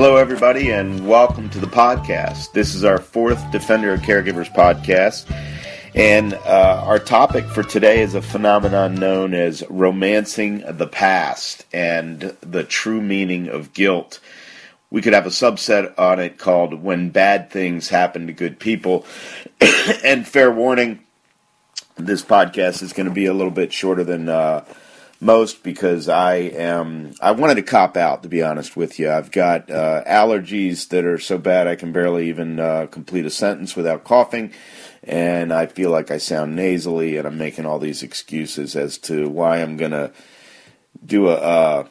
Hello, everybody, and welcome to the podcast. This is our fourth Defender of Caregivers podcast, and our topic for today is a phenomenon known as romancing the past and the true meaning of guilt. We could have a subset on it called When Bad Things Happen to Good People. And fair warning, this podcast is going to be a little bit shorter than most because I wanted to cop out, to be honest with you. I've got allergies that are so bad I can barely even complete a sentence without coughing, and I feel like I sound nasally, and I'm making all these excuses as to why I'm going to do a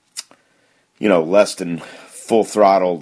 less than full-throttled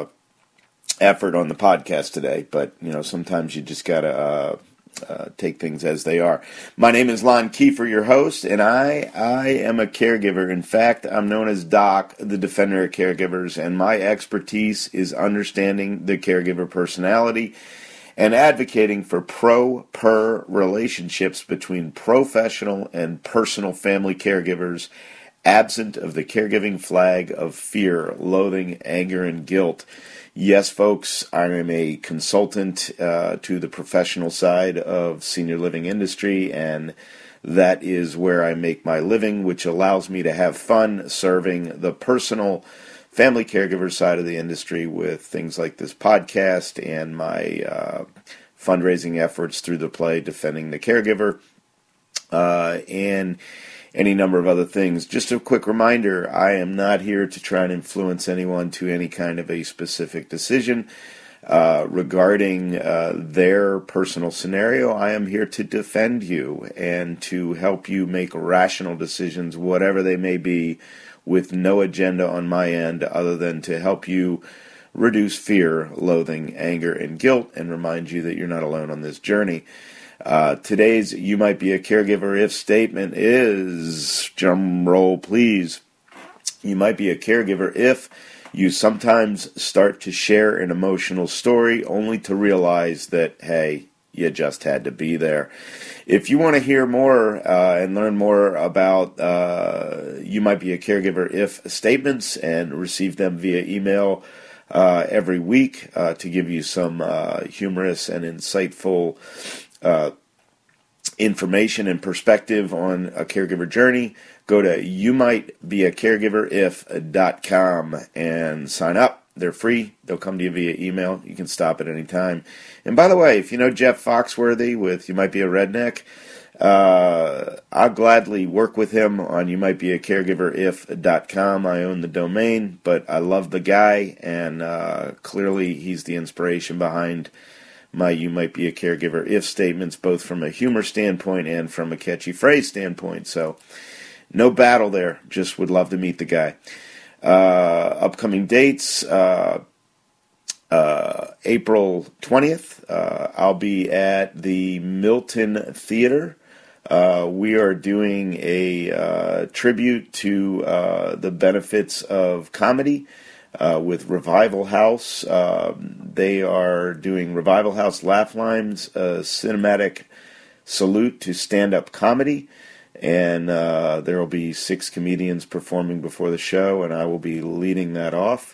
effort on the podcast today. But, sometimes you just got to take things as they are. My name is Lon Kiefer, your host, and I am a caregiver. In fact, I'm known as Doc, the Defender of Caregivers, and my expertise is understanding the caregiver personality and advocating for pro-per relationships between professional and personal family caregivers, absent of the caregiving flag of fear, loathing, anger, and guilt. Yes, folks, I am a consultant to the professional side of senior living industry, and that is where I make my living, which allows me to have fun serving the personal family caregiver side of the industry with things like this podcast and my fundraising efforts through the play Defending the Caregiver, and any number of other things. Just a quick reminder, I am not here to try and influence anyone to any kind of a specific decision regarding their personal scenario. I am here to defend you and to help you make rational decisions, whatever they may be, with no agenda on my end other than to help you reduce fear, loathing, anger, and guilt, and remind you that you're not alone on this journey. Today's You Might Be a Caregiver If statement is, drum roll please, you might be a caregiver if you sometimes start to share an emotional story only to realize that, hey, you just had to be there. If you want to hear more and learn more about You Might Be a Caregiver If statements and receive them via email every week to give you some humorous and insightful information and perspective on a caregiver journey, go to youmightbeacaregiverif.com and sign up. They're free. They'll come to you via email. You can stop at any time. And by the way, if you know Jeff Foxworthy with You Might Be a Redneck, I'll gladly work with him on youmightbeacaregiverif.com. I own the domain, but I love the guy, and clearly he's the inspiration behind my You Might Be a Caregiver If statements, both from a humor standpoint and from a catchy phrase standpoint. So no battle there. Just would love to meet the guy. Upcoming dates, April 20th, I'll be at the Milton Theater. We are doing a tribute to the benefits of comedy with Revival House. They are doing Revival House Laugh Lines, a cinematic salute to stand-up comedy, and there will be 6 comedians performing before the show, and I will be leading that off.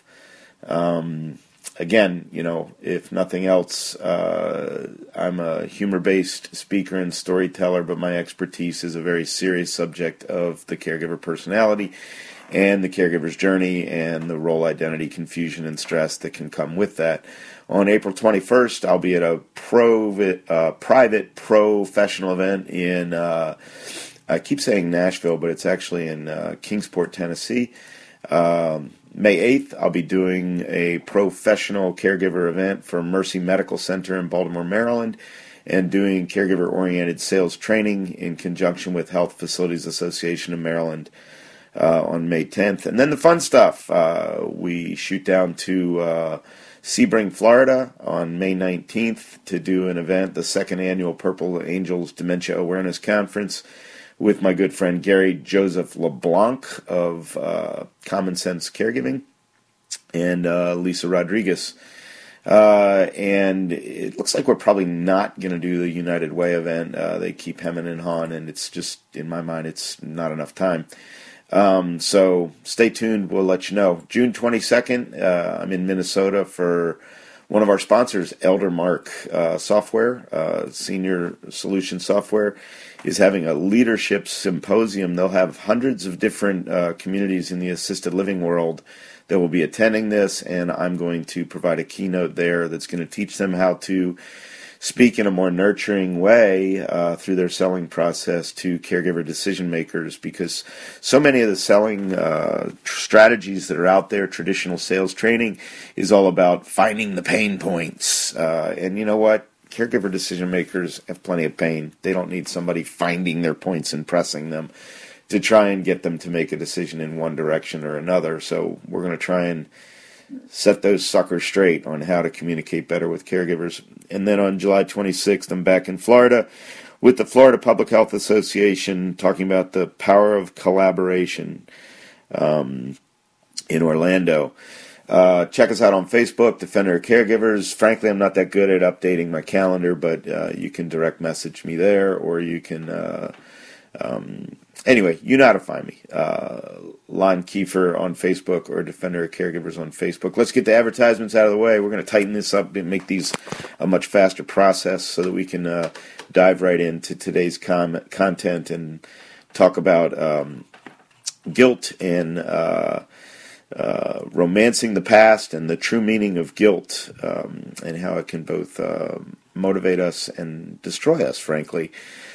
Again, if nothing else, I'm a humor-based speaker and storyteller, but my expertise is a very serious subject of the caregiver personality and the caregiver's journey and the role identity confusion and stress that can come with that. On April 21st, I'll be at a private professional event in, I keep saying Nashville, but it's actually in Kingsport, Tennessee. May 8th, I'll be doing a professional caregiver event for Mercy Medical Center in Baltimore, Maryland, and doing caregiver-oriented sales training in conjunction with Health Facilities Association of Maryland on May 10th. And then the fun stuff. We shoot down to Sebring, Florida on May 19th to do an event, the second annual Purple Angels Dementia Awareness Conference, with my good friend Gary Joseph LeBlanc of Common Sense Caregiving and Lisa Rodriguez. And it looks like we're probably not going to do the United Way event. They keep hemming and hawing, and it's just, in my mind, it's not enough time. So stay tuned. We'll let you know. June 22nd, I'm in Minnesota for one of our sponsors, Eldermark Software, Senior Solution Software, is having a leadership symposium. They'll have hundreds of different communities in the assisted living world that will be attending this, and I'm going to provide a keynote there that's going to teach them how to speak in a more nurturing way through their selling process to caregiver decision makers, because so many of the selling strategies that are out there, traditional sales training, is all about finding the pain points. And you know what? Caregiver decision makers have plenty of pain. They don't need somebody finding their points and pressing them to try and get them to make a decision in one direction or another. So we're going to try and set those suckers straight on how to communicate better with caregivers. And then on July 26th, I'm back in Florida with the Florida Public Health Association talking about the power of collaboration in Orlando. Check us out on Facebook, Defender of Caregivers. Frankly, I'm not that good at updating my calendar, but you can direct message me there, or you can... Anyway, you know how to find me. Lon Kiefer on Facebook or Defender of Caregivers on Facebook. Let's get the advertisements out of the way. We're going to tighten this up and make these a much faster process so that we can dive right into today's content and talk about guilt and romancing the past and the true meaning of guilt, and how it can both motivate us and destroy us, frankly.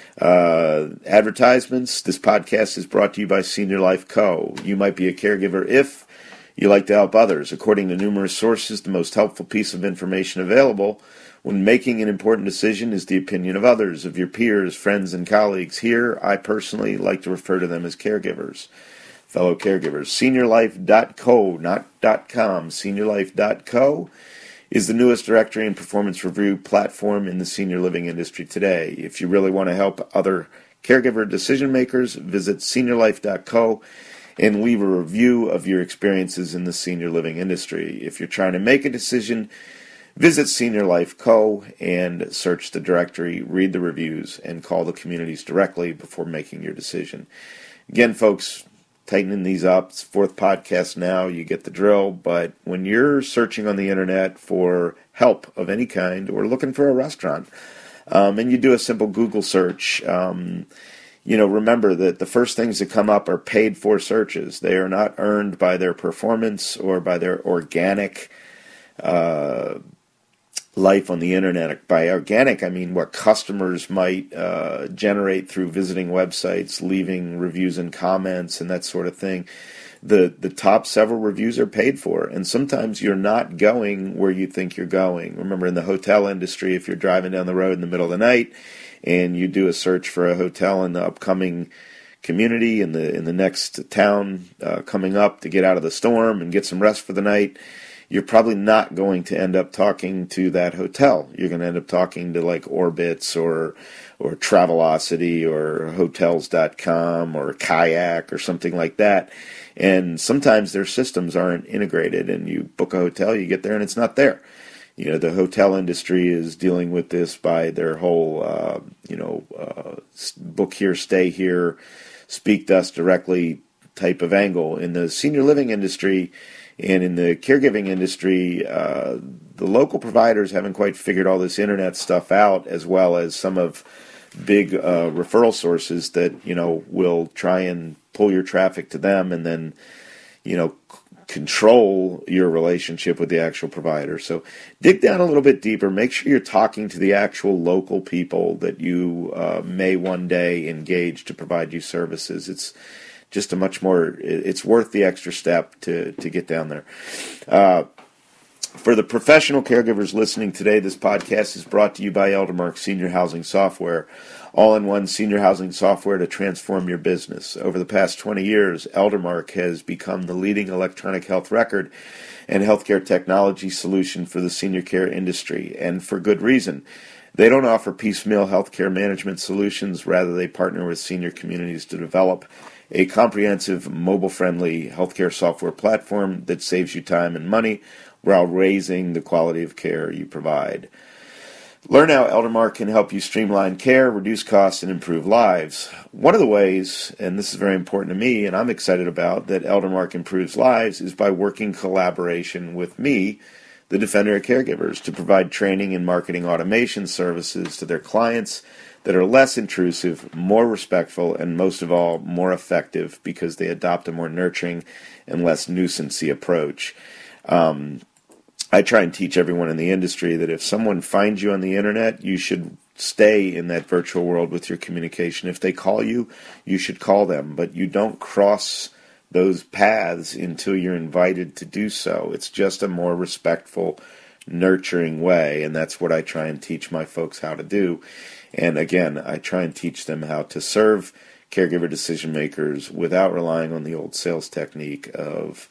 Advertisements. This podcast is brought to you by Senior Life Co. You might be a caregiver if you like to help others. According to numerous sources, the most helpful piece of information available when making an important decision is the opinion of others, of your peers, friends, and colleagues. Here, I personally like to refer to them as caregivers, fellow caregivers. SeniorLife.co, not .com. SeniorLife.co is the newest directory and performance review platform in the senior living industry today. If you really want to help other caregiver decision makers, visit SeniorLife.co and leave a review of your experiences in the senior living industry. If you're trying to make a decision, visit Senior Life Co. and search the directory, read the reviews, and call the communities directly before making your decision. Again, folks, tightening these up. It's fourth podcast now. You get the drill. But when you're searching on the internet for help of any kind or looking for a restaurant, and you do a simple Google search, remember that the first things that come up are paid for searches. They are not earned by their performance or by their organic life on the internet. By organic, I mean what customers might generate through visiting websites, leaving reviews and comments, and that sort of thing. The top several reviews are paid for, and sometimes you're not going where you think you're going. Remember, in the hotel industry, if you're driving down the road in the middle of the night and you do a search for a hotel in the upcoming community in the next town coming up to get out of the storm and get some rest for the night, you're probably not going to end up talking to that hotel. You're going to end up talking to like Orbitz or Travelocity or Hotels.com or Kayak or something like that. And sometimes their systems aren't integrated, and you book a hotel, you get there, and it's not there. The hotel industry is dealing with this by their whole, book here, stay here, speak to us directly type of angle. In the senior living industry and in the caregiving industry, the local providers haven't quite figured all this internet stuff out, as well as some of big referral sources that, will try and pull your traffic to them and then, control your relationship with the actual provider. So dig down a little bit deeper. Make sure you're talking to the actual local people that you may one day engage to provide you services. It's just it's worth the extra step to get down there. For the professional caregivers listening today, this podcast is brought to you by Eldermark Senior Housing Software, all-in-one senior housing software to transform your business. Over the past 20 years, Eldermark has become the leading electronic health record and healthcare technology solution for the senior care industry, and for good reason. They don't offer piecemeal healthcare management solutions. Rather, they partner with senior communities to develop a comprehensive, mobile-friendly healthcare software platform that saves you time and money while raising the quality of care you provide. Learn how Eldermark can help you streamline care, reduce costs, and improve lives. One of the ways, and this is very important to me, and I'm excited about, that Eldermark improves lives is by working collaboration with me, the Defender of Caregivers, to provide training and marketing automation services to their clients that are less intrusive, more respectful, and most of all, more effective because they adopt a more nurturing and less nuisancey approach. I try and teach everyone in the industry that if someone finds you on the internet, you should stay in that virtual world with your communication. If they call you, you should call them, but you don't cross those paths until you're invited to do so. It's just a more respectful, nurturing way, and that's what I try and teach my folks how to do. And again, I try and teach them how to serve caregiver decision makers without relying on the old sales technique of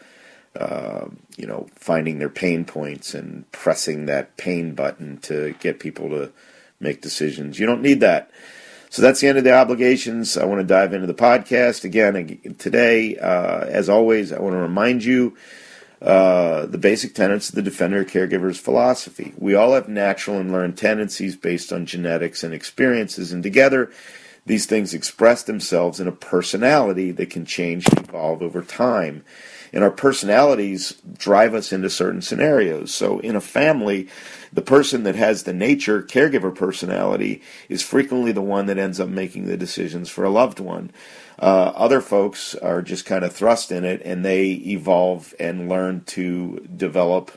finding their pain points and pressing that pain button to get people to make decisions. You don't need that. So that's the end of the obligations. I want to dive into the podcast. Again, today, as always, I want to remind you the basic tenets of the Defender Caregiver's philosophy. We all have natural and learned tendencies based on genetics and experiences, and together these things express themselves in a personality that can change and evolve over time. And our personalities drive us into certain scenarios. So in a family, the person that has the nature caregiver personality is frequently the one that ends up making the decisions for a loved one. Other folks are just kind of thrust in it, and they evolve and learn to develop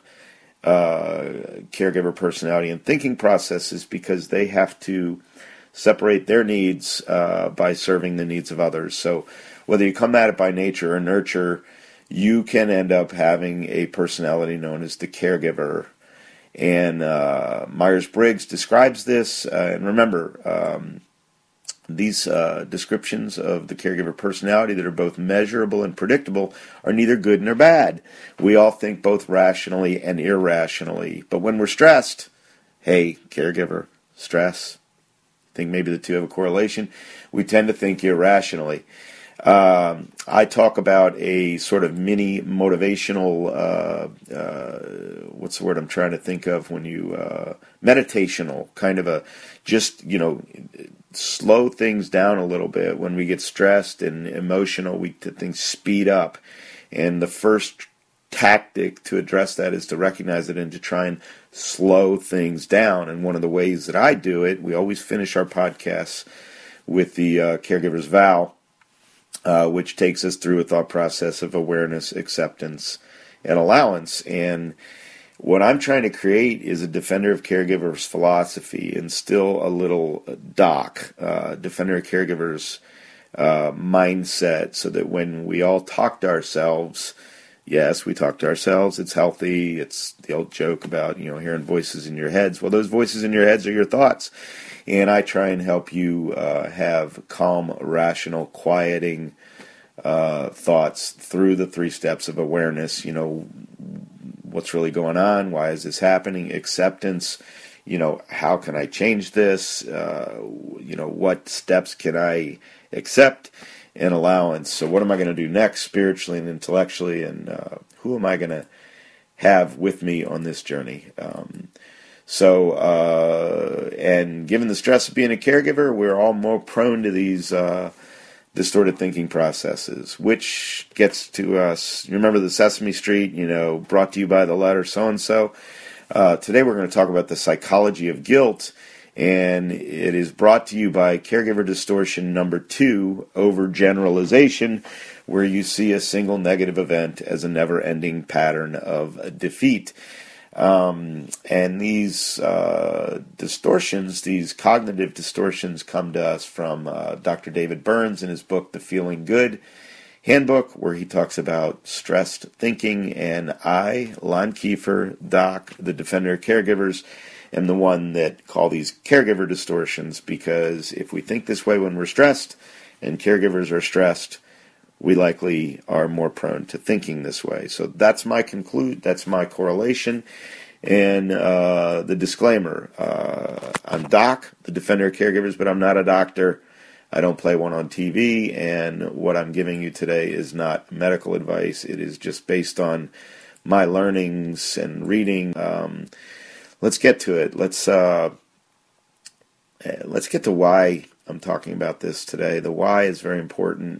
caregiver personality and thinking processes because they have to separate their needs by serving the needs of others. So whether you come at it by nature or nurture, you can end up having a personality known as the caregiver. And Myers-Briggs describes this. And remember, these descriptions of the caregiver personality that are both measurable and predictable are neither good nor bad. We all think both rationally and irrationally. But when we're stressed, hey, caregiver, stress, think maybe the two have a correlation, we tend to think irrationally. I talk about a sort of mini motivational, what's the word I'm trying to think of when you, meditational, kind of a, just, slow things down a little bit. When we get stressed and emotional, things speed up. And the first tactic to address that is to recognize it and to try and slow things down. And one of the ways that I do it, we always finish our podcasts with the Caregiver's Vow, which takes us through a thought process of awareness, acceptance, and allowance. And what I'm trying to create is a Defender of Caregivers philosophy, and still a little Defender of Caregivers mindset, so that when we all talk to ourselves, yes, we talk to ourselves, it's healthy. It's the old joke about, hearing voices in your heads. Well, those voices in your heads are your thoughts. And I try and help you have calm, rational, quieting thoughts through the 3 steps of awareness. What's really going on? Why is this happening? Acceptance. How can I change this? What steps can I accept? And allowance. So what am I going to do next, spiritually and intellectually? And who am I going to have with me on this journey? And given the stress of being a caregiver, we're all more prone to these distorted thinking processes, which gets to us. You remember the Sesame Street, brought to you by the letter so-and-so? Today we're going to talk about the psychology of guilt, and it is brought to you by Caregiver Distortion number 2, Overgeneralization, where you see a single negative event as a never-ending pattern of defeat. And these distortions, these cognitive distortions, come to us from Dr. David Burns in his book, The Feeling Good Handbook, where he talks about stressed thinking. And I, Lon Kiefer, Doc, the Defender of Caregivers, am the one that call these caregiver distortions, because if we think this way when we're stressed and caregivers are stressed, we likely are more prone to thinking this way. So that's my correlation. And the disclaimer, I'm Doc, the Defender of Caregivers, but I'm not a doctor. I don't play one on TV, and what I'm giving you today is not medical advice. It is just based on my learnings and reading. Let's get to it. Let's let's get to why I'm talking about this today. The why is very important.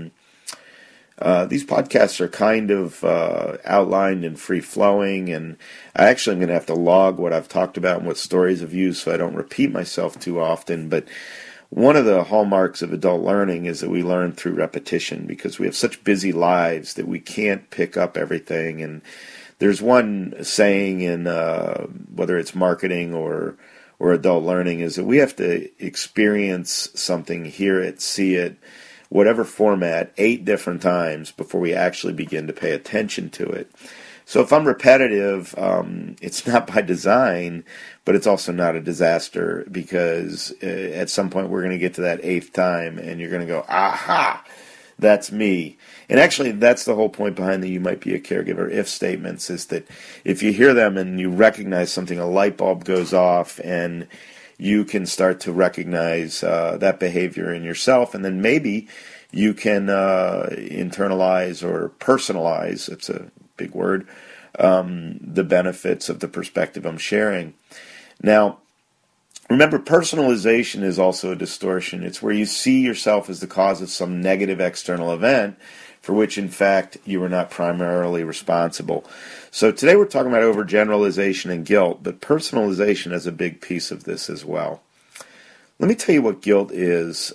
These podcasts are kind of outlined and free-flowing, and I actually am going to have to log what I've talked about and what stories I've used so I don't repeat myself too often. But one of the hallmarks of adult learning is that we learn through repetition because we have such busy lives that we can't pick up everything. And there's one saying in whether it's marketing or adult learning is that we have to experience something, hear it, see it, whatever format, 8 different times before we actually begin to pay attention to it. So if I'm repetitive, it's not by design, but it's also not a disaster because at some point we're going to get to that 8th time and you're going to go, aha, that's me. And actually that's the whole point behind the "you might be a caregiver" if statements, is that if you hear them and you recognize something, a light bulb goes off and you can start to recognize that behavior in yourself, and then maybe you can internalize or personalize, it's a big word, the benefits of the perspective I'm sharing. Now, remember, personalization is also a distortion. It's where you see yourself as the cause of some negative external event for which, in fact, you are not primarily responsible. So today we're talking about overgeneralization and guilt, but personalization is a big piece of this as well. Let me tell you what guilt is.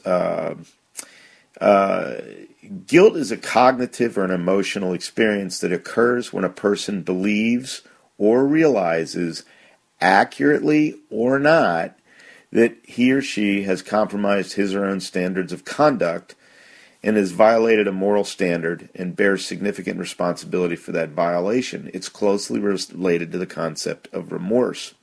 Guilt is a cognitive or an emotional experience that occurs when a person believes or realizes, accurately or not, that he or she has compromised his or her own standards of conduct and has violated a moral standard and bears significant responsibility for that violation. It's closely related to the concept of remorse.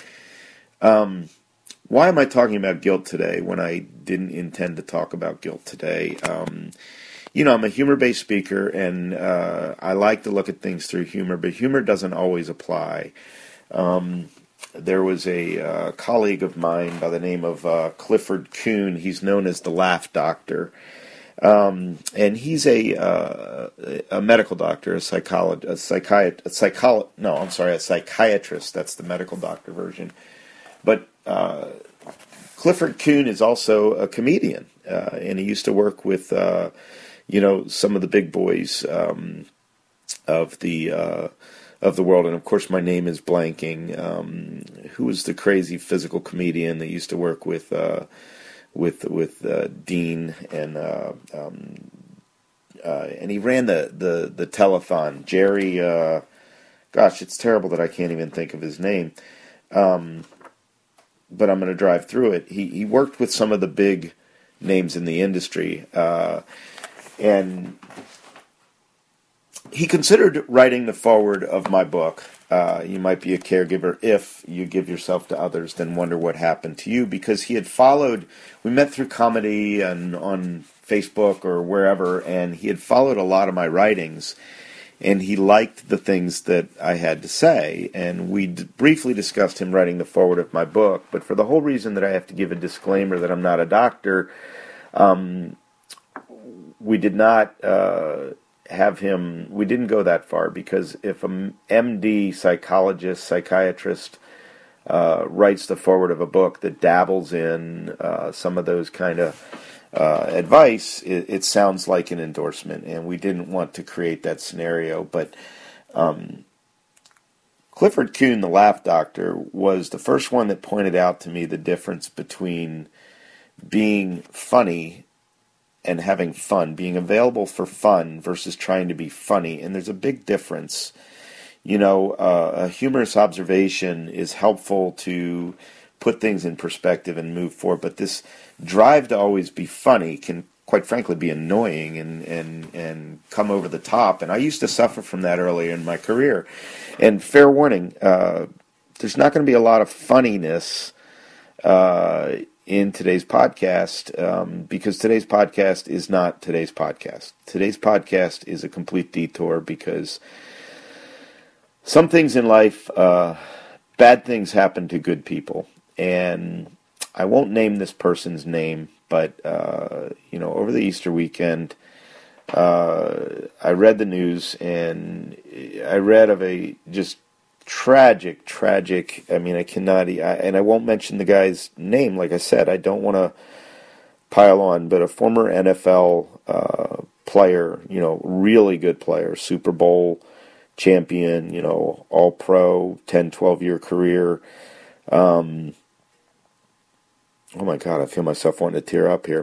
Why am I talking about guilt today when I didn't intend to talk about guilt today? I'm a humor-based speaker, and I like to look at things through humor, but humor doesn't always apply. There was a colleague of mine by the name of Clifford Kuhn. He's known as the Laugh Doctor. And he's a medical doctor, a psychiatrist. That's the medical doctor version. But Clifford Kuhn is also a comedian, and he used to work with, some of the big boys of the world. And of course, my name is blanking. Who was the crazy physical comedian that used to work with Dean and he ran the telethon. Jerry, gosh, it's terrible that I can't even think of his name. But I'm going to drive through it. He worked with some of the big names in the industry, and he considered writing the foreword of my book, You Might Be a Caregiver If You Give Yourself to Others, Then Wonder What Happened to You, because he had followed, we met through comedy and on Facebook or wherever, and he had followed a lot of my writings, and he liked the things that I had to say, and we briefly discussed him writing the foreword of my book, but for the whole reason that I have to give a disclaimer that I'm not a doctor, we did not we didn't go that far, because if an MD, psychologist, psychiatrist writes the foreword of a book that dabbles in some of those kind of advice, it sounds like an endorsement, and we didn't want to create that scenario. But Clifford Kuhn, the Laugh Doctor, was the first one that pointed out to me the difference between being funny and having fun, being available for fun versus trying to be funny. And there's a big difference. A humorous observation is helpful to put things in perspective and move forward, but this drive to always be funny can, quite frankly, be annoying and come over the top. And I used to suffer from that earlier in my career. And fair warning, there's not going to be a lot of funniness in today's podcast, because today's podcast is not today's podcast. Today's podcast is a complete detour, because some things in life, bad things happen to good people. And I won't name this person's name, but, over the Easter weekend, I read the news, and I read of a just tragic. I mean, I cannot, and I won't mention the guy's name. Like I said, I don't want to pile on, but a former NFL player, really good player, Super Bowl champion, all pro, 10, 12-year career. Oh my God, I feel myself wanting to tear up here.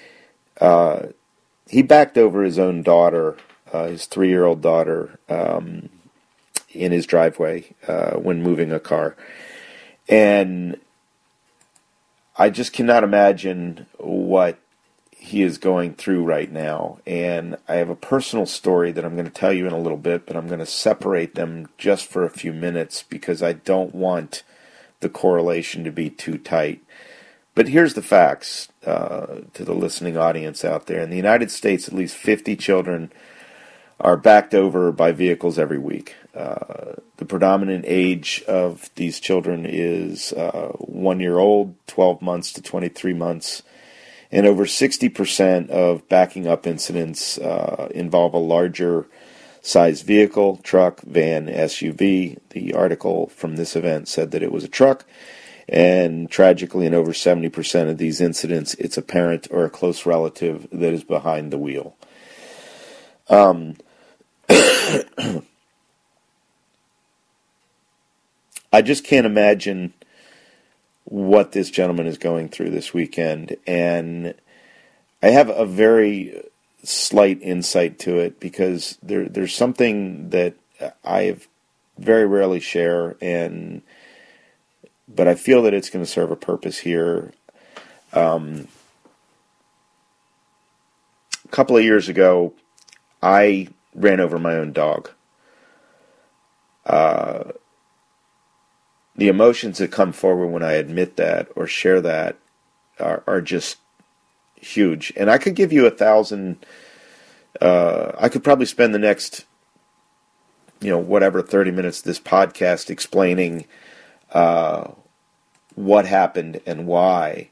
He backed over his own daughter, his 3-year-old daughter, in his driveway when moving a car. And I just cannot imagine what he is going through right now. And I have a personal story that I'm going to tell you in a little bit, but I'm going to separate them just for a few minutes because I don't want the correlation to be too tight. But here's the facts to the listening audience out there. In the United States, at least 50 children are backed over by vehicles every week. The predominant age of these children is 1 year old, 12 months to 23 months. And over 60% of backing up incidents involve a larger size vehicle, truck, van, SUV. The article from this event said that it was a truck. And tragically, in over 70% of these incidents, it's a parent or a close relative that is behind the wheel. I just can't imagine what this gentleman is going through this weekend. And I have a very slight insight to it because there's something that I very rarely share, but I feel that it's going to serve a purpose here. A couple of years ago, I ran over my own dog. The emotions that come forward when I admit that or share that are just huge. And I could give you 1,000, I could probably spend the next, 30 minutes of this podcast explaining what happened and why,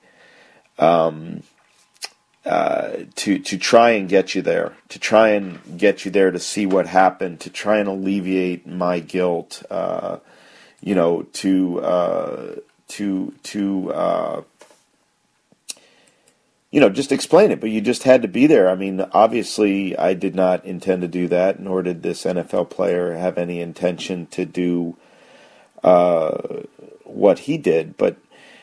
to try and get you there, to see what happened, to try and alleviate my guilt, just explain it, but you just had to be there. I mean, obviously, I did not intend to do that, nor did this NFL player have any intention to do what he did. But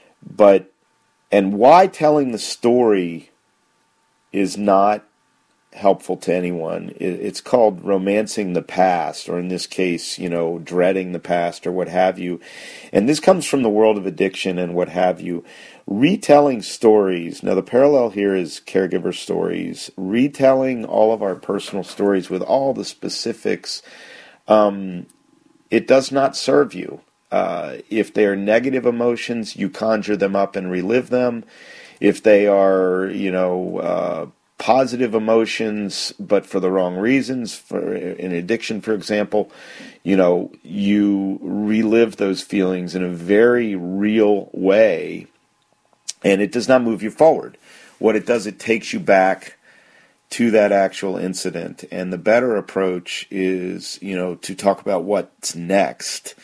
why telling the story is not helpful to anyone. It's called romancing the past, or in this case, dreading the past, or what have you. And this comes from the world of addiction and what have you. Retelling stories. Now, the parallel here is caregiver stories. Retelling all of our personal stories with all the specifics, it does not serve you. If they are negative emotions, you conjure them up and relive them. If they are, positive emotions, but for the wrong reasons, for in addiction, for example, you relive those feelings in a very real way, and it does not move you forward. What it does, it takes you back to that actual incident, and the better approach is, to talk about what's next.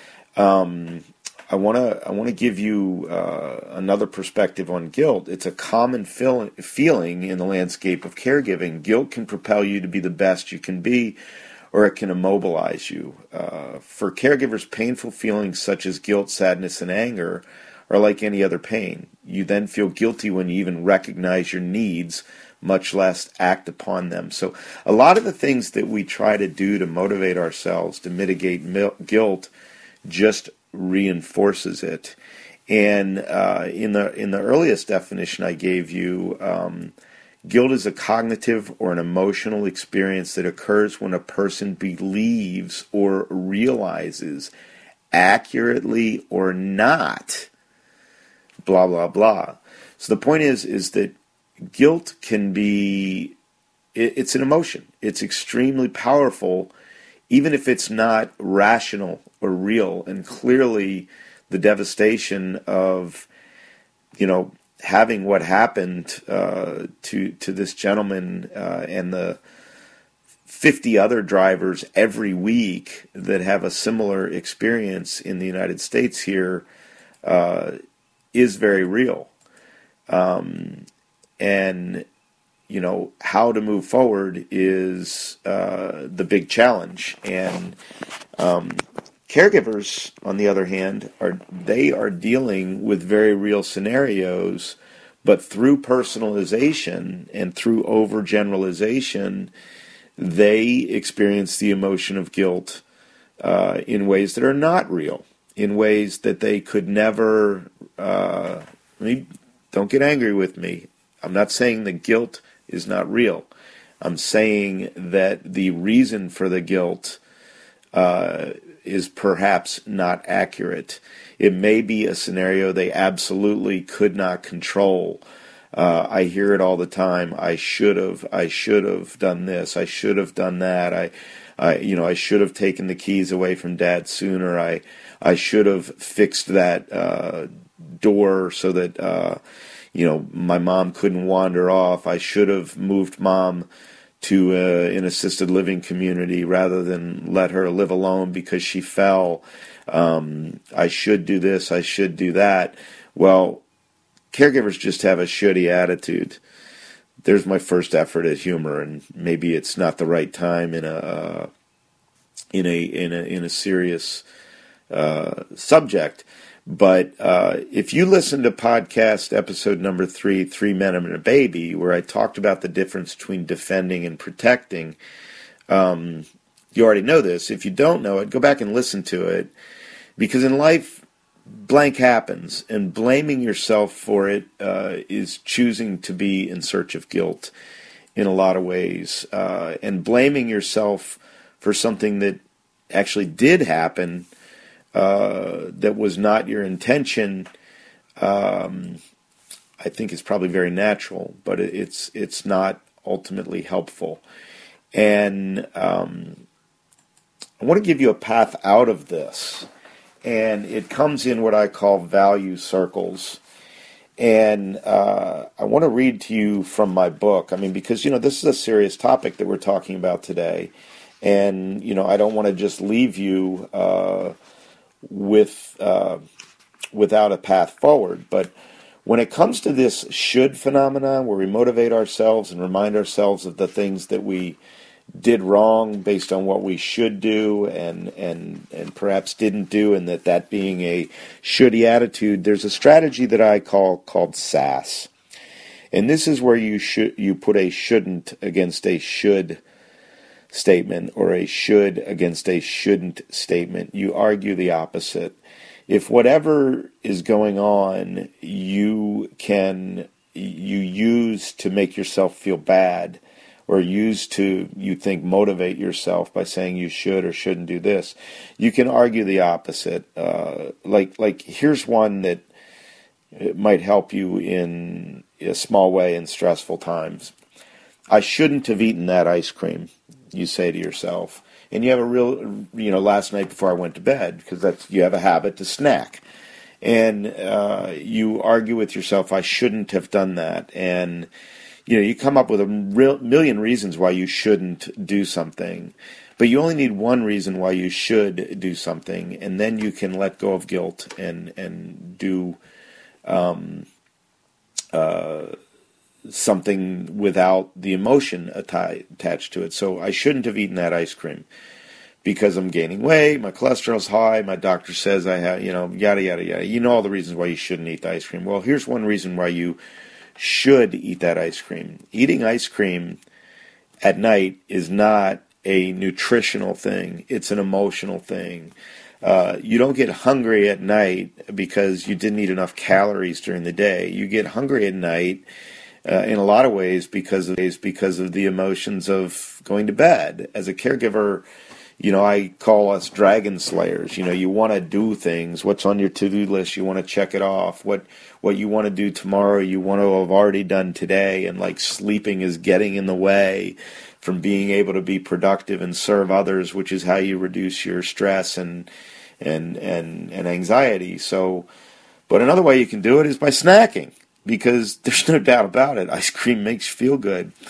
I want to give you another perspective on guilt. It's a common feeling in the landscape of caregiving. Guilt can propel you to be the best you can be, or it can immobilize you. For caregivers, painful feelings such as guilt, sadness, and anger are like any other pain. You then feel guilty when you even recognize your needs, much less act upon them. So a lot of the things that we try to do to motivate ourselves to mitigate guilt just reinforces it. And in the earliest definition I gave you, guilt is a cognitive or an emotional experience that occurs when a person believes or realizes, accurately or not, blah blah blah. So the point is that guilt can be, it's an emotion. It's extremely powerful, even if it's not rational or real. And clearly the devastation of, having what happened to this gentleman, and the 50 other drivers every week that have a similar experience in the United States here is very real. And, how to move forward is the big challenge. And caregivers, on the other hand, are dealing with very real scenarios, but through personalization and through overgeneralization, they experience the emotion of guilt in ways that are not real, in ways that they could never. Don't get angry with me. I'm not saying the guilt is not real. I'm saying that the reason for the guilt is perhaps not accurate. It may be a scenario they absolutely could not control. I hear it all the time. I should have done this. I should have done that. I should have taken the keys away from Dad sooner. I should have fixed that door so that my mom couldn't wander off. I should have moved Mom to an assisted living community rather than let her live alone because she fell. I should do this. I should do that. Well, caregivers just have a shitty attitude. There's my first effort at humor, and maybe it's not the right time in a serious subject. But if you listen to podcast episode number 3, 3 Men and a Baby, where I talked about the difference between defending and protecting, you already know this. If you don't know it, go back and listen to it, because in life, blank happens, and blaming yourself for it is choosing to be in search of guilt in a lot of ways. And blaming yourself for something that actually did happen that was not your intention, I think is probably very natural, but it's not ultimately helpful. And I want to give you a path out of this. And it comes in what I call value circles. And I want to read to you from my book. Because, this is a serious topic that we're talking about today. And, I don't want to just leave you without a path forward. But when it comes to this should phenomenon, where we motivate ourselves and remind ourselves of the things that we did wrong based on what we should do and perhaps didn't do, and that being a shouldy attitude, there's a strategy that I called SAS. And this is where you put a shouldn't against a should statement, or a should against a shouldn't statement. You argue the opposite. If whatever is going on you use to make yourself feel bad, or use to, you think, motivate yourself by saying you should or shouldn't do this, you can argue the opposite. Like here's one that might help you in a small way in stressful times. I shouldn't have eaten that ice cream, you say to yourself. And you have a real, last night before I went to bed, because you have a habit to snack. And you argue with yourself, I shouldn't have done that. And you come up with a million reasons why you shouldn't do something, but you only need one reason why you should do something, and then you can let go of guilt and do something without the emotion attached to it. So I shouldn't have eaten that ice cream because I'm gaining weight, my cholesterol's high, my doctor says I have, yada, yada, yada. All the reasons why you shouldn't eat the ice cream. Well, here's one reason why you should eat that ice cream. Eating ice cream at night is not a nutritional thing. It's an emotional thing. You don't get hungry at night because you didn't eat enough calories during the day. You get hungry at night in a lot of ways because of the emotions of going to bed. As a caregiver, I call us dragon slayers. You want to do things. What's on your to-do list? You want to check it off. What you want to do tomorrow, you want to have already done today. And like sleeping is getting in the way from being able to be productive and serve others, which is how you reduce your stress and anxiety. So, but another way you can do it is by snacking, because there's no doubt about it. Ice cream makes you feel good.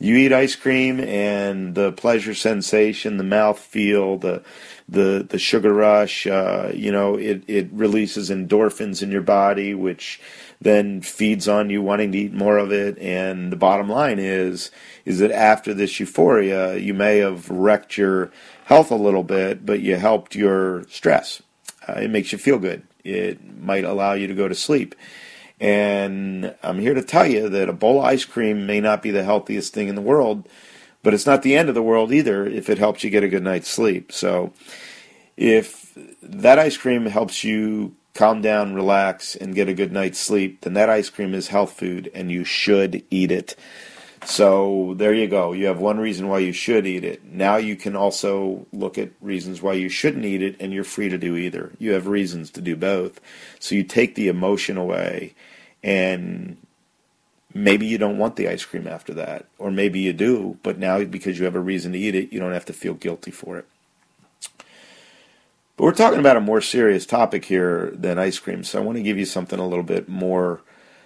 You eat ice cream, and the pleasure sensation, the mouth feel, the sugar rush, it releases endorphins in your body, which then feeds on you wanting to eat more of it. And the bottom line is that after this euphoria, you may have wrecked your health a little bit, but you helped your stress. It makes you feel good. It might allow you to go to sleep. And I'm here to tell you that a bowl of ice cream may not be the healthiest thing in the world, but it's not the end of the world either if it helps you get a good night's sleep. So if that ice cream helps you calm down, relax, and get a good night's sleep, then that ice cream is health food, and you should eat it. So there you go. You have one reason why you should eat it. Now you can also look at reasons why you shouldn't eat it, and you're free to do either. You have reasons to do both. So you take the emotion away, and maybe you don't want the ice cream after that, or maybe you do, but now because you have a reason to eat it, you don't have to feel guilty for it. But we're talking about a more serious topic here than ice cream, so I want to give you something a little bit more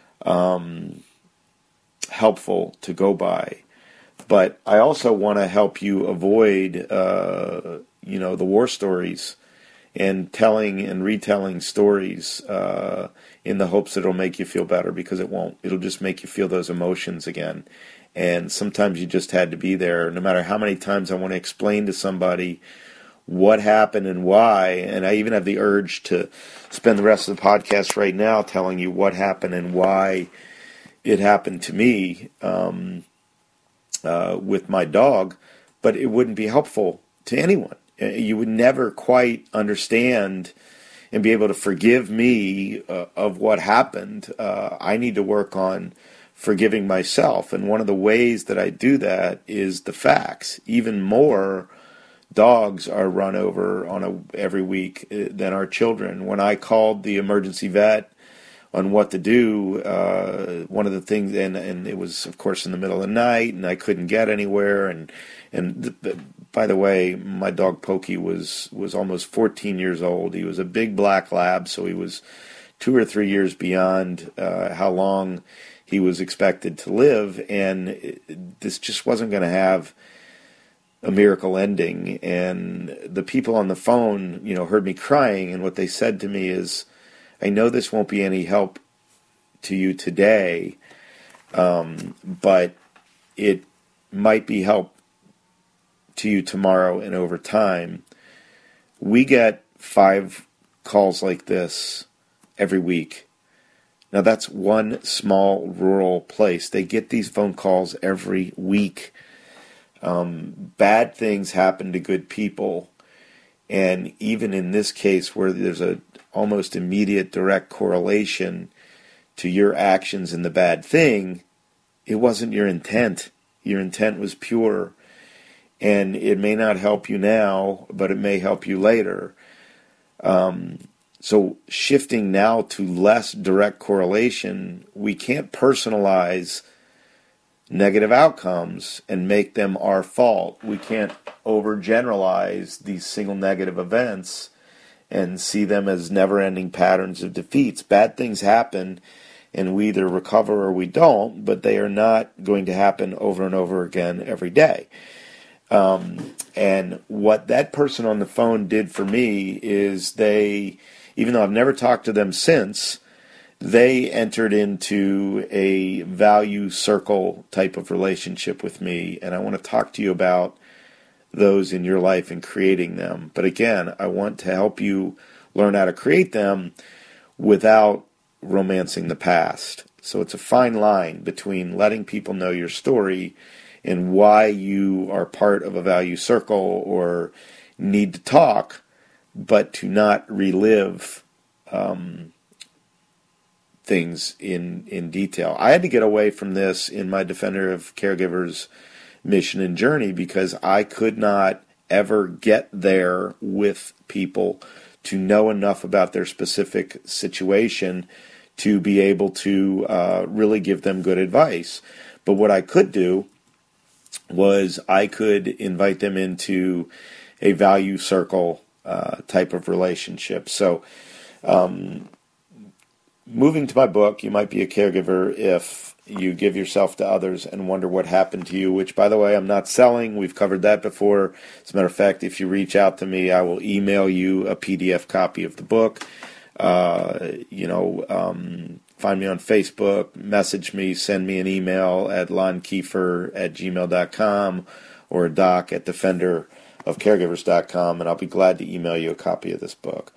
helpful to go by. But I also want to help you avoid, the war stories and telling and retelling stories in the hopes that it'll make you feel better, because it won't. It'll just make you feel those emotions again. And sometimes you just had to be there. No matter how many times I want to explain to somebody what happened and why, and I even have the urge to spend the rest of the podcast right now telling you what happened and why it happened to me with my dog, but it wouldn't be helpful to anyone. You would never quite understand and be able to forgive me of what happened. I need to work on forgiving myself, and one of the ways that I do that is the facts. Even more dogs are run over every week than our children. When I called the emergency vet on what to do, one of the things, and it was, of course, in the middle of the night, and I couldn't get anywhere. By the way, my dog Pokey was almost 14 years old. He was a big black lab, so he was 2 or 3 years beyond how long he was expected to live, and this just wasn't going to have a miracle ending. And the people on the phone, heard me crying, and what they said to me is, I know this won't be any help to you today, but it might be help to you tomorrow and over time. We get 5 calls like this every week. Now that's one small rural place. They get these phone calls every week. Bad things happen to good people, and even in this case where there's a almost immediate direct correlation to your actions and the bad thing, it wasn't your intent. Your intent was pure, and it may not help you now, but it may help you later. So shifting now to less direct correlation, we can't personalize negative outcomes and make them our fault. We can't overgeneralize these single negative events and see them as never-ending patterns of defeats. Bad things happen, and we either recover or we don't, but they are not going to happen over and over again every day. And what that person on the phone did for me is they, even though I've never talked to them since, they entered into a value circle type of relationship with me, and I want to talk to you about those in your life and creating them. But again, I want to help you learn how to create them without romancing the past. So it's a fine line between letting people know your story and why you are part of a value circle or need to talk, but to not relive things in detail. I had to get away from this in my Defender of Caregivers mission and journey because I could not ever get there with people to know enough about their specific situation to be able to really give them good advice. But what I could do was I could invite them into a value circle type of relationship. So moving to my book, You Might Be a Caregiver If you give yourself to others and wonder what happened to you, which, by the way, I'm not selling. We've covered that before. As a matter of fact, if you reach out to me, I will email you a PDF copy of the book. Find me on Facebook, message me, send me an email at lonkiefer@gmail.com or doc@defenderofcaregivers.com, and I'll be glad to email you a copy of this book.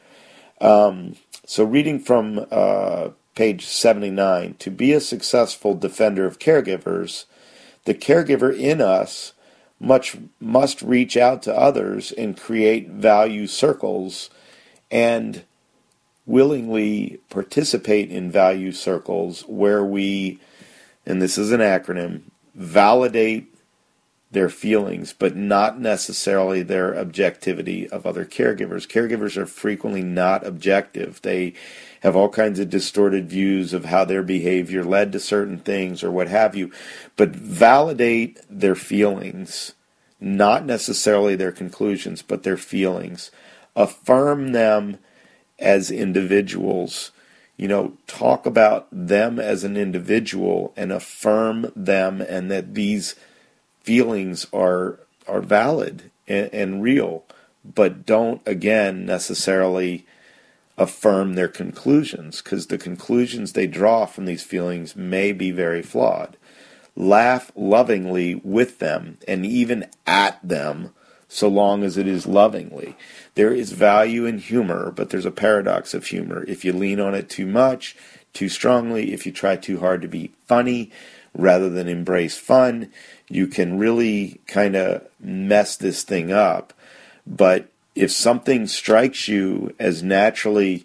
So reading from page 79, to be a successful defender of caregivers, the caregiver in us must reach out to others and create value circles and willingly participate in value circles where we, and this is an acronym, validate their feelings, but not necessarily their objectivity of other caregivers. Caregivers are frequently not objective. They have all kinds of distorted views of how their behavior led to certain things or what have you, but validate their feelings, not necessarily their conclusions, but their feelings. Affirm them as individuals. Talk about them as an individual and affirm them, and that these feelings are valid and real, but don't, again, necessarily affirm their conclusions, because the conclusions they draw from these feelings may be very flawed. Laugh lovingly with them and even at them, so long as it is lovingly. There is value in humor, but there's a paradox of humor. If you lean on it too much, too strongly, if you try too hard to be funny rather than embrace fun, you can really kind of mess this thing up. But if something strikes you as naturally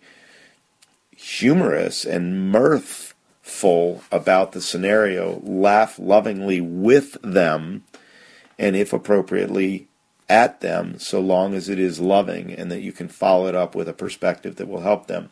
humorous and mirthful about the scenario, laugh lovingly with them, and if appropriately, at them, so long as it is loving and that you can follow it up with a perspective that will help them.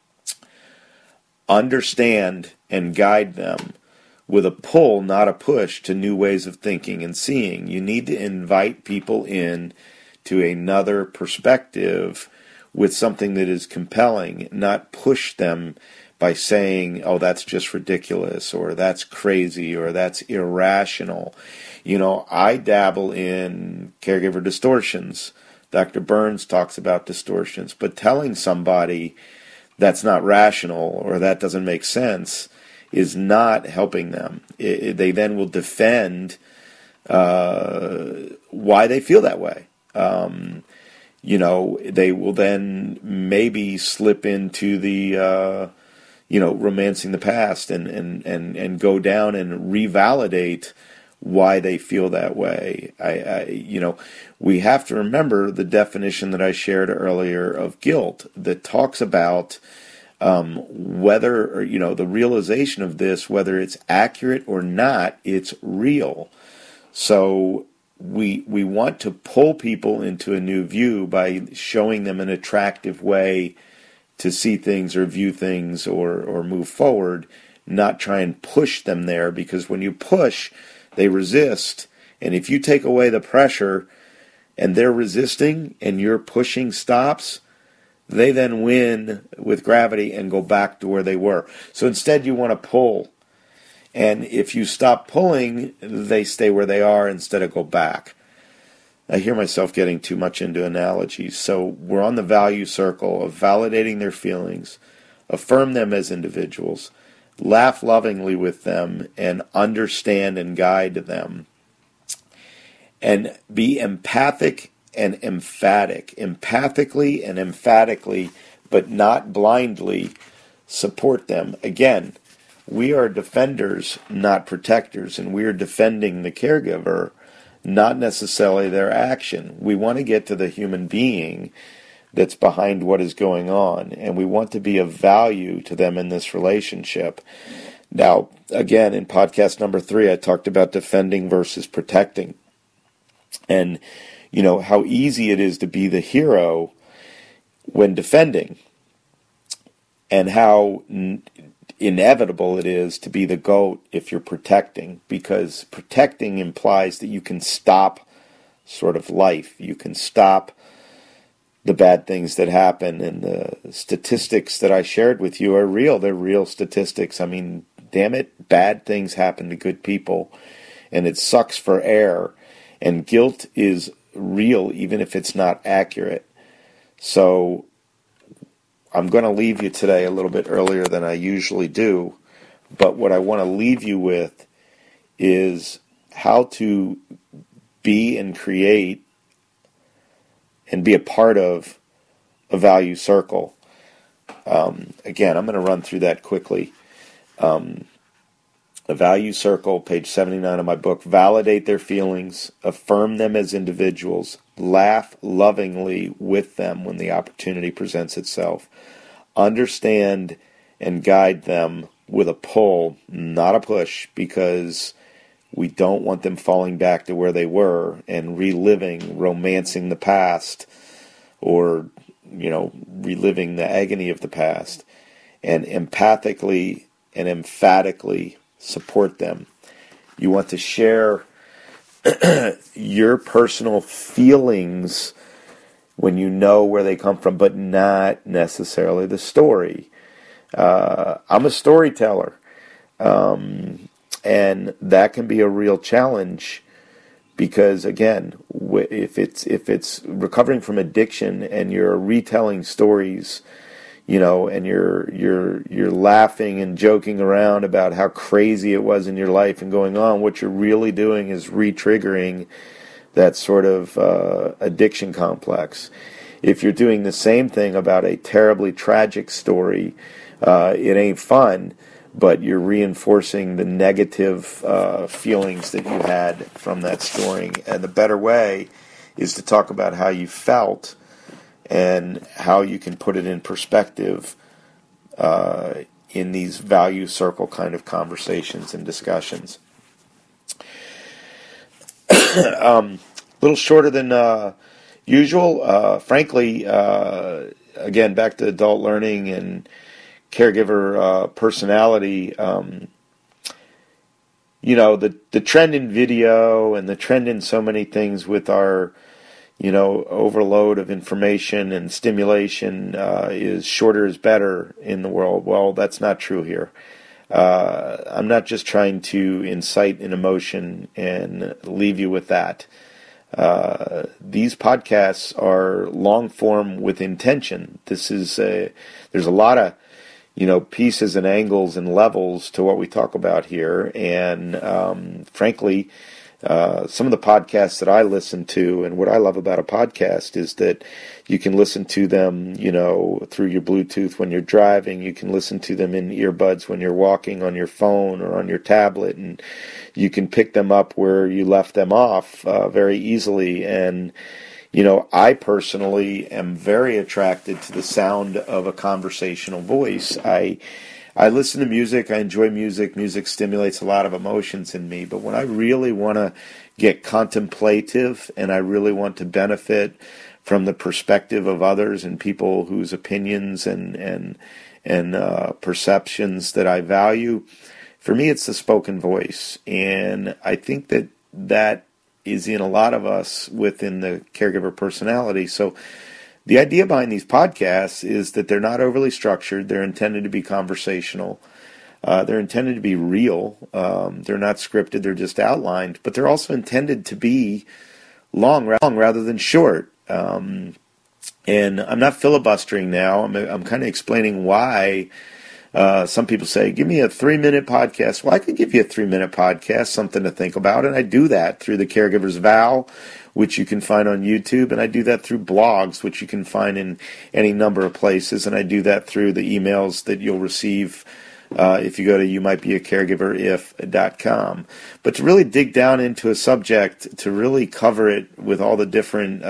Understand and guide them with a pull, not a push, to new ways of thinking and seeing. You need to invite people in to another perspective with something that is compelling, not push them by saying, oh, that's just ridiculous, or that's crazy, or that's irrational. I dabble in caregiver distortions. Dr. Burns talks about distortions, but telling somebody that's not rational or that doesn't make sense is not helping them. They then will defend why they feel that way. They will then maybe slip into the romancing the past and go down and revalidate why they feel that way. We have to remember the definition that I shared earlier of guilt that talks about whether, the realization of this, whether it's accurate or not, it's real. So we want to pull people into a new view by showing them an attractive way to see things or view things or move forward, not try and push them there, because when you push, they resist. And if you take away the pressure and they're resisting and your pushing stops, they then win with gravity and go back to where they were. So instead you want to pull. And if you stop pulling, they stay where they are instead of go back. I hear myself getting too much into analogies. So we're on the value circle of validating their feelings, affirm them as individuals, laugh lovingly with them, and understand and guide them. And be empathic and emphatic. Empathically and emphatically, but not blindly, support them. Again, we are defenders, not protectors, and we are defending the caregiver, not necessarily their action. We want to get to the human being that's behind what is going on, and we want to be of value to them in this relationship. Now, again, in podcast number 3, I talked about defending versus protecting, and how easy it is to be the hero when defending, and how inevitable it is to be the goat if you're protecting, because protecting implies that you can stop sort of life. You can stop the bad things that happen, and the statistics that I shared with you are real. They're real statistics. I mean, damn it, bad things happen to good people, and it sucks for air, and guilt is real even if it's not accurate. So I'm going to leave you today a little bit earlier than I usually do, but what I want to leave you with is how to be and create and be a part of a value circle. Again, I'm going to run through that quickly. A value circle, page 79 of my book. Validate their feelings, affirm them as individuals, laugh lovingly with them when the opportunity presents itself, understand and guide them with a pull, not a push, because we don't want them falling back to where they were and reliving, romancing the past, or reliving the agony of the past, and empathically and emphatically support them. You want to share your personal feelings when you know where they come from, but not necessarily the story. I'm a storyteller, and that can be a real challenge because, again, if it's recovering from addiction and you're retelling stories, and you're laughing and joking around about how crazy it was in your life and going on, what you're really doing is re-triggering that sort of addiction complex. If you're doing the same thing about a terribly tragic story, it ain't fun, but you're reinforcing the negative feelings that you had from that story. And the better way is to talk about how you felt and how you can put it in perspective in these value circle kind of conversations and discussions. A little shorter than usual. Frankly, again, back to adult learning and caregiver personality. The trend in video and the trend in so many things with our overload of information and stimulation is shorter is better in the world. Well, that's not true here. I'm not just trying to incite an emotion and leave you with that. These podcasts are long form with intention. There's a lot of pieces and angles and levels to what we talk about here, and frankly, some of the podcasts that I listen to, and what I love about a podcast is that you can listen to them, through your Bluetooth when you're driving. You can listen to them in earbuds when you're walking on your phone or on your tablet, and you can pick them up where you left them off very easily. And I personally am very attracted to the sound of a conversational voice. I listen to music. I enjoy music. Music stimulates a lot of emotions in me. But when I really want to get contemplative and I really want to benefit from the perspective of others and people whose opinions and perceptions that I value, for me it's the spoken voice. And I think that is in a lot of us within the caregiver personality. So the idea behind these podcasts is that they're not overly structured. They're intended to be conversational. They're intended to be real. They're not scripted. They're just outlined. But they're also intended to be long rather than short. And I'm not filibustering now. I'm kind of explaining why. Some people say, give me a 3-minute podcast. Well, I could give you a 3-minute podcast, something to think about. And I do that through the Caregiver's Vow, which you can find on YouTube. And I do that through blogs, which you can find in any number of places. And I do that through the emails that you'll receive if you go to youmightbeacaregiverif.com. But to really dig down into a subject, to really cover it with all the different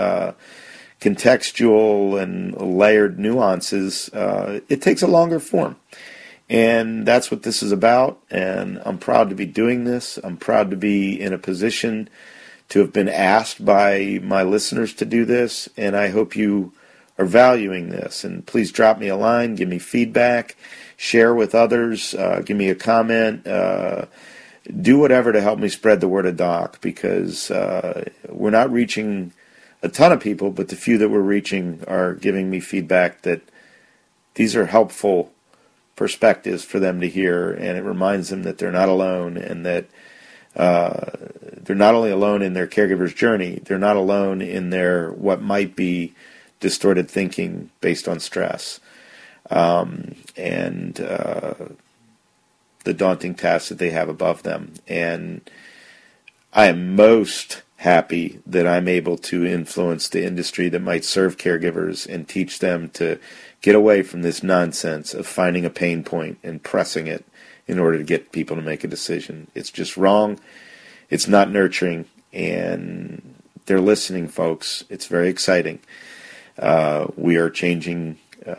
contextual and layered nuances, it takes a longer form. And that's what this is about, and I'm proud to be doing this. I'm proud to be in a position to have been asked by my listeners to do this, and I hope you are valuing this. And please drop me a line, give me feedback, share with others, give me a comment, do whatever to help me spread the word of Doc, because we're not reaching a ton of people, but the few that we're reaching are giving me feedback that these are helpful perspectives for them to hear, and it reminds them that they're not alone, and that they're not only alone in their caregiver's journey, they're not alone in their what might be distorted thinking based on stress, and the daunting tasks that they have above them. And I am most happy that I'm able to influence the industry that might serve caregivers and teach them to get away from this nonsense of finding a pain point and pressing it in order to get people to make a decision. It's just wrong. It's not nurturing, and they're listening, folks. It's very exciting. We are changing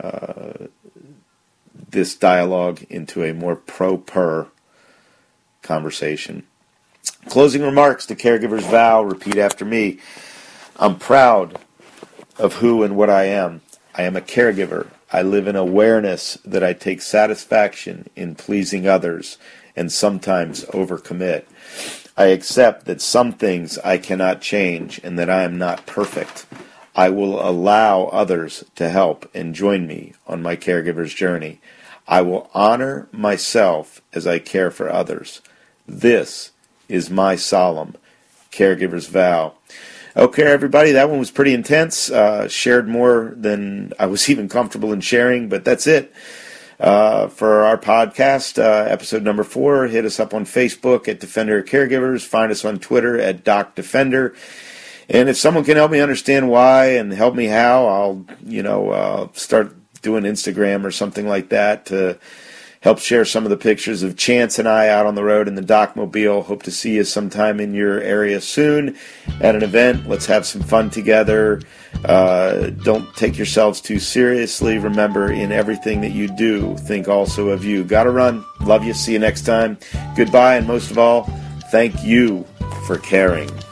this dialogue into a more pro-per conversation. Closing remarks to Caregiver's Vow. Repeat after me. I'm proud of who and what I am. I am a caregiver. I live in awareness that I take satisfaction in pleasing others and sometimes overcommit. I accept that some things I cannot change and that I am not perfect. I will allow others to help and join me on my caregiver's journey. I will honor myself as I care for others. This is my solemn caregiver's vow. Okay, everybody, that one was pretty intense. Shared more than I was even comfortable in sharing, but that's it for our podcast, episode number 4. Hit us up on Facebook at Defender Caregivers. Find us on Twitter at DocDefender. And if someone can help me understand why and help me how, I'll start doing Instagram or something like that to help share some of the pictures of Chance and I out on the road in the Docmobile. Hope to see you sometime in your area soon at an event. Let's have some fun together. Don't take yourselves too seriously. Remember, in everything that you do, think also of you. Gotta run. Love you. See you next time. Goodbye, and most of all, thank you for caring.